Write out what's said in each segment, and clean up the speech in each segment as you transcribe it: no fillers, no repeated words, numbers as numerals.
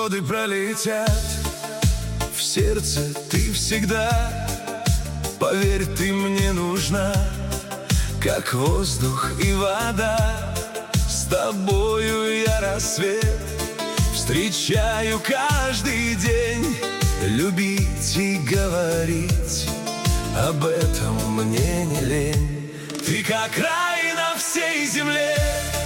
Годы пролетят, в сердце ты всегда. Поверь, ты мне нужна, как воздух и вода. С тобою я рассвет встречаю каждый день. Любить и говорить об этом мне не лень. Ты как рай на всей земле,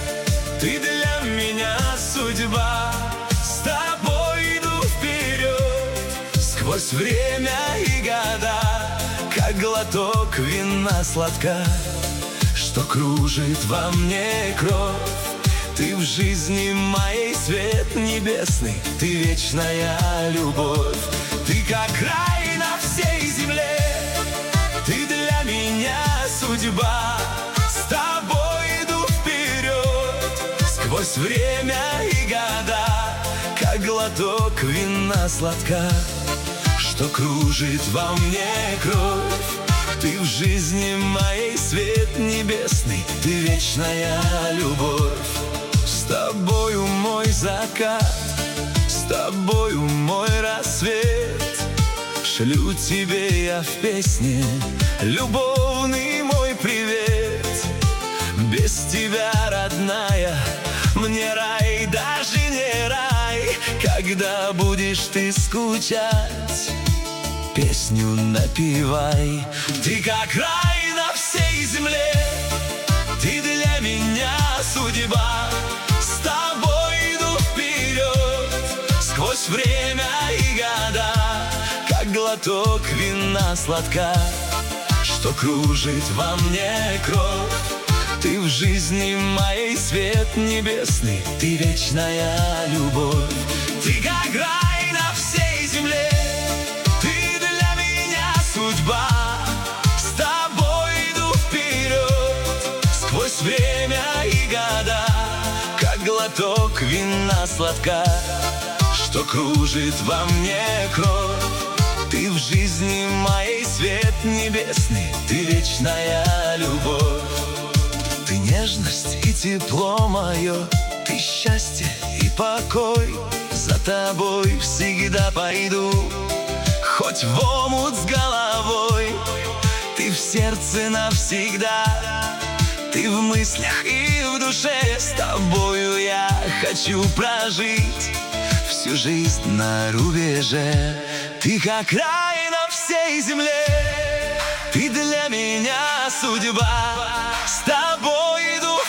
ты для меня судьба. С тобой иду вперед, сквозь время и года, как глоток вина сладка, что кружит во мне кровь. Ты в жизни моей свет небесный, ты вечная любовь. Ты как рай на всей земле, ты для меня судьба. С тобой иду вперед, сквозь время и года, как глоток вина сладка, что кружит во мне кровь. Ты в жизни моей свет небесный, ты вечная любовь. С тобою мой закат, с тобою мой рассвет. Шлю тебе я в песне любовный мой привет. Без тебя, родная, мне рай даже не рай. Когда будешь ты скучать, песню напевай. Ты как рай на всей земле, ты для меня судьба. С тобой иду вперед, сквозь время и года, как глоток вина сладка, что кружит во мне кровь. Ты в жизни моей свет небесный, ты вечная любовь. Ты как рай на всей земле, ты для меня судьба. С тобой иду вперед, сквозь время и года, как глоток вина сладка, что кружит во мне кровь. Ты в жизни моей свет небесный, ты вечная любовь. Ты нежность и тепло мое, ты счастье и покой. За тобой всегда пойду, хоть в омут с головой. Ты в сердце навсегда, ты в мыслях и в душе. С тобою я хочу прожить всю жизнь на рубеже. Ты как рай на всей земле, ты для меня судьба. С тобой иду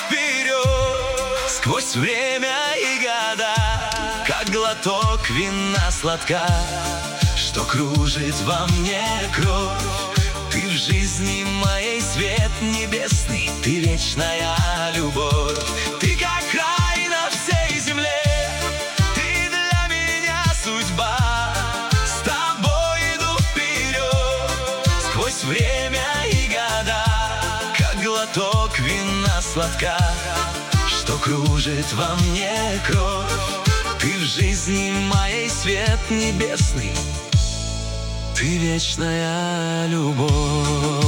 вперед, сквозь время и года, как глоток вина сладка, что кружит во мне кровь. Ты в жизни моей свет небесный, ты вечная любовь. Ты как рай на всей земле, ты для меня судьба. С тобой иду вперед, сквозь время и года, как глоток вина сладка, что кружит во мне кровь. Ты в жизни моей свет небесный, ты вечная любовь.